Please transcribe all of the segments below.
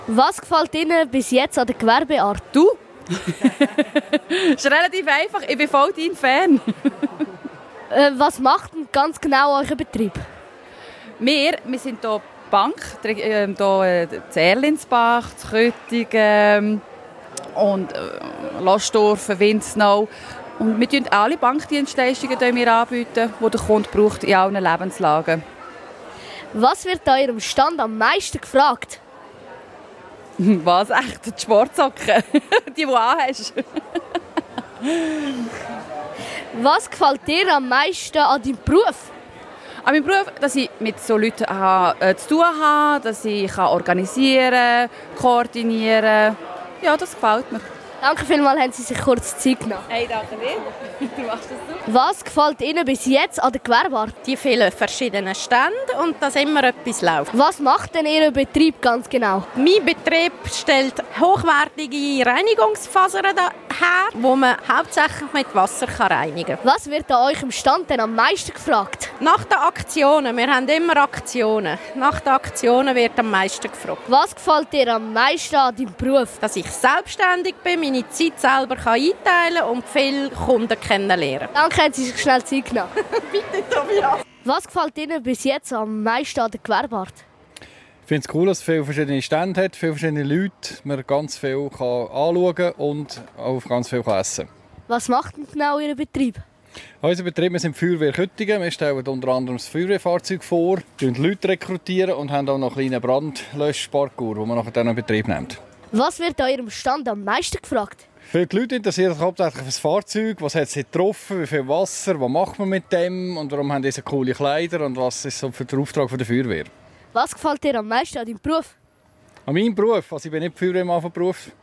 Was gefällt Ihnen bis jetzt an der Gewerbeart? Du? Das ist relativ einfach. Ich bin voll dein Fan. Was macht denn ganz genau euer Betrieb? Wir sind hier Bank, hier Zerlinsbach, Köttingen und Lostdorf, Winznau. Und wir bieten alle Bankdienstleistungen anbieten, die der Kunde braucht in allen Lebenslagen. Was wird an Ihrem Stand am meisten gefragt? Was, echt? Die Sportsocken? Die du anhast? Was gefällt dir am meisten an deinem Beruf? An meinem Beruf, dass ich mit so Leuten zu tun habe, dass ich organisieren kann, koordinieren. Ja, das gefällt mir. Danke vielmals, haben Sie sich kurz Zeit genommen. Hey, danke dir. Du machst das super. Was gefällt Ihnen bis jetzt an der Gewerbeart? Die vielen verschiedenen Stände und dass immer etwas läuft. Was macht denn Ihr Betrieb ganz genau? Mein Betrieb stellt hochwertige Reinigungsfasern her, die man hauptsächlich mit Wasser reinigen kann. Was wird an eurem Stand denn am meisten gefragt? Nach den Aktionen, wir haben immer Aktionen. Nach den Aktionen wird am meisten gefragt. Was gefällt dir am meisten an deinem Beruf? Dass ich selbstständig bin, meine Zeit selber einteilen kann und viele Kunden kennenlernen. Danke, haben Sie sich schnell Zeit genommen. Bitte, Tobias. Was gefällt Ihnen bis jetzt am meisten an der Gewerbeart? Ich finde es cool, dass es viele verschiedene Stände hat, viele verschiedene Leute, man ganz viel anschauen kann und auch ganz viel essen kann. Was macht denn genau Ihr Betrieb? Unser Betrieb, wir sind Feuerwehr Köttingen. Wir stellen unter anderem das Feuerwehrfahrzeug vor, Leute rekrutieren und haben auch noch einen kleinen Brandlöschparcours, den man nachher dann in Betrieb nimmt. Was wird an Ihrem Stand am meisten gefragt? Viele Leute interessieren sich hauptsächlich für das Fahrzeug. Was hat es getroffen? Wie viel Wasser? Was macht man mit dem? Und warum haben diese coole Kleider? Und was ist so für der Auftrag der Feuerwehr? Was gefällt dir am meisten an deinem Beruf? An meinem Beruf? Also ich bin nicht Feuerwehrmann von Beruf.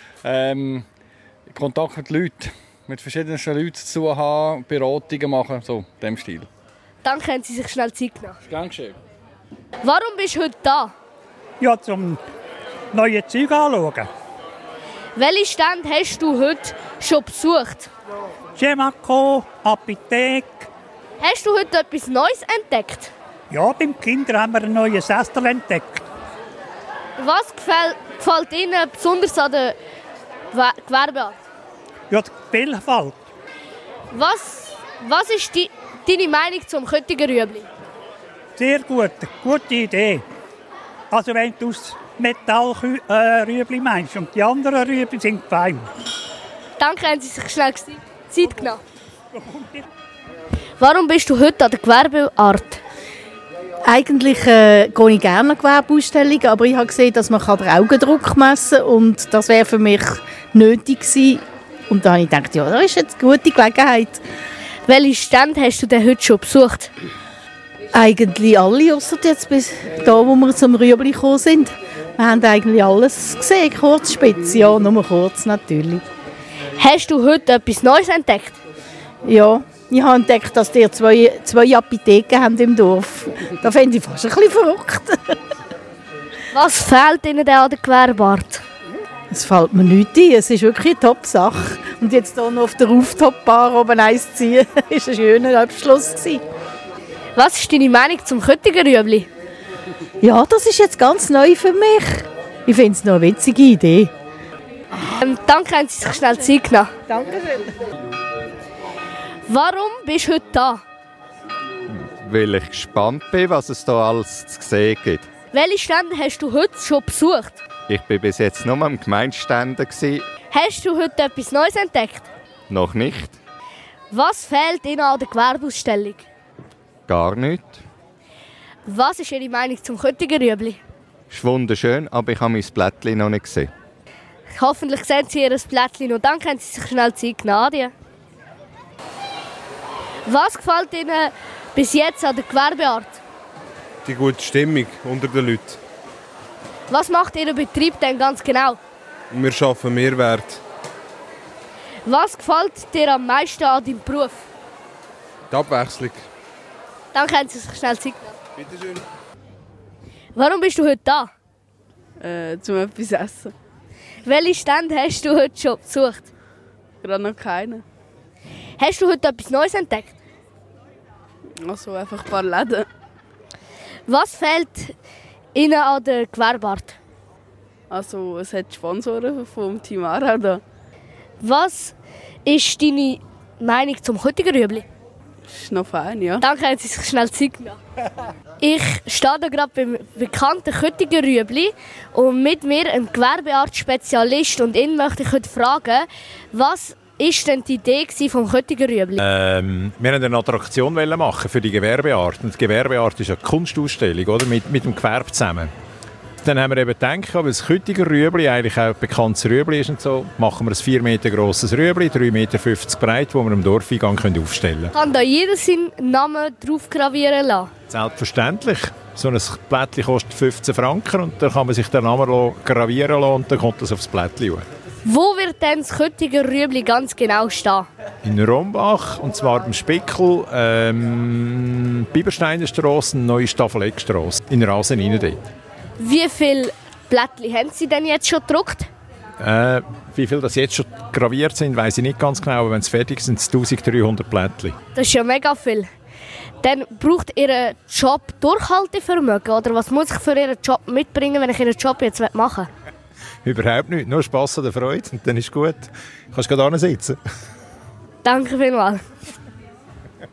Kontakt mit Leuten. Mit verschiedenen Leuten zu tun haben, Beratungen machen, so in diesem Stil. Danke, haben Sie sich schnell Zeit genommen. Dankeschön. Warum bist du heute da? Ja, zum neue Zeug anschauen. Welche Stände hast du heute schon besucht? Gemaco, Apotheke. Hast du heute etwas Neues entdeckt? Ja, beim Kinder haben wir einen neuen Sessel entdeckt. Was gefällt Ihnen besonders an der Gewerbeart? Ja, die Vielfalt. Was ist deine Meinung zum Köttinger Rüebli? Sehr gut, gute Idee. Also wenn du aus Metallrüebli meinst und die anderen Rüebli sind fein. Danke, haben Sie sich schnell Zeit genommen. Warum bist du heute an der Gewerbeart? Eigentlich gehe ich gerne an Gewerbeausstellungen, aber ich habe gesehen, dass man den Augendruck messen kann und das wäre für mich nötig gewesen. Und da habe ich gedacht, ja, das ist jetzt eine gute Gelegenheit. Welche Stände hast du denn heute schon besucht? Eigentlich alle, ausser jetzt bis da, wo wir zum Rüebli gekommen sind. Wir haben eigentlich alles gesehen, Kurzspitz, ja, nur kurz natürlich. Hast du heute etwas Neues entdeckt? Ja, ich habe entdeckt, dass die zwei Apotheken haben im Dorf. Da finde ich fast ein bisschen verrückt. Was fehlt Ihnen denn an der Gewerbeart? Es fällt mir nichts ein. Es ist wirklich eine Top-Sache. Und jetzt hier noch auf der Rooftop-Bar oben eins ziehen, war ein schöner Abschluss gewesen. Was ist deine Meinung zum Köttinger Rüebli? Ja, das ist jetzt ganz neu für mich. Ich finde es noch eine witzige Idee. Danke, haben Sie sich schnell Zeit genommen. Danke schön. Warum bist du heute da? Weil ich gespannt bin, was es hier alles zu sehen gibt. Welche Stände hast du heute schon besucht? Ich war bis jetzt nur am Gemeindeständen. Hast du heute etwas Neues entdeckt? Noch nicht. Was fehlt Ihnen an der Gewerbeausstellung? Gar nicht. Was ist Ihre Meinung zum Köttinger Rüebli? Ist wunderschön, aber ich habe mein Blättchen noch nicht gesehen. Hoffentlich sehen Sie Ihr Blättchen und dann können Sie sich schnell Zeit nehmen. Was gefällt Ihnen bis jetzt an der Gewerbeart? Die gute Stimmung unter den Leuten. Was macht Ihr Betrieb denn ganz genau? Wir schaffen Mehrwert. Was gefällt dir am meisten an deinem Beruf? Die Abwechslung. Dann können Sie sich schnell Zeit nehmen. Bitte schön. Warum bist du heute da? Zum etwas essen. Welche Stände hast du heute schon besucht? Gerade noch keine. Hast du heute etwas Neues entdeckt? Also einfach ein paar Läden. Was fehlt Ihnen an der Gewerbeart? Also es hat Sponsoren vom Team Aarau da. Was ist deine Meinung zum Köttiger-Rüebli? Ist noch fein, ja. Danke, haben Sie sich schnell Zeit genommen. Ich stehe hier gerade beim bekannten Köttiger-Rüebli und mit mir ein Gewerbeart-Spezialist. Und ihn möchte ich heute fragen, was ist denn die Idee vom Köttiger-Rüebli? Wir wollten eine Attraktion machen für die Gewerbeart. Und die Gewerbeart ist eine Kunstausstellung, oder? Mit dem Gewerbe zusammen. Dann haben wir eben gedacht, weil das Köttiger Rüebli eigentlich auch ein bekanntes Rüebli ist und so, machen wir ein 4 Meter grosses Rüebli, 3,50 Meter breit, das wir im Dorfeingang aufstellen können. Kann da jeder seinen Namen drauf gravieren lassen? Selbstverständlich. So ein Blättchen kostet 15 Franken und dann kann man sich den Namen gravieren lassen und dann kommt das aufs Blättchen. Wo wird denn das Köttiger Rüebli ganz genau stehen? In Rombach, und zwar beim Spickel, Bibersteinerstrasse, Neue Staffelegstrasse, in Rasen rein dort. Wie viele Blättchen haben Sie denn jetzt schon gedruckt? Wie viele das jetzt schon graviert sind, weiss ich nicht ganz genau, aber wenn es fertig sind, sind es 1300 Blättchen. Das ist ja mega viel. Dann braucht Ihr Job Durchhaltevermögen? Oder was muss ich für Ihren Job mitbringen, wenn ich Ihren Job jetzt machen will? Überhaupt nicht, nur Spass oder Freude und dann ist gut. Du kannst gerade sitzen. Danke vielmals.